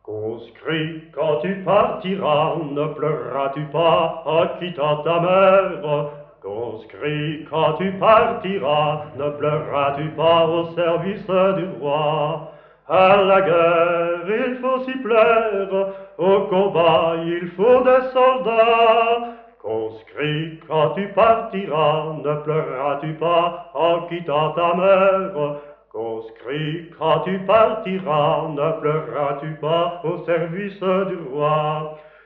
Conscrit, quand tu partiras, ne pleureras-tu pas en quittant ta mère? Conscrit, quand tu partiras, ne pleureras-tu pas au service du roi? À la guerre, il faut s'y plaire, au combat, il faut des soldats. Conscrit, quand tu partiras, ne pleureras-tu pas en quittant ta mère? Conscrit, quand tu partiras, ne pleureras-tu pas au service du roi?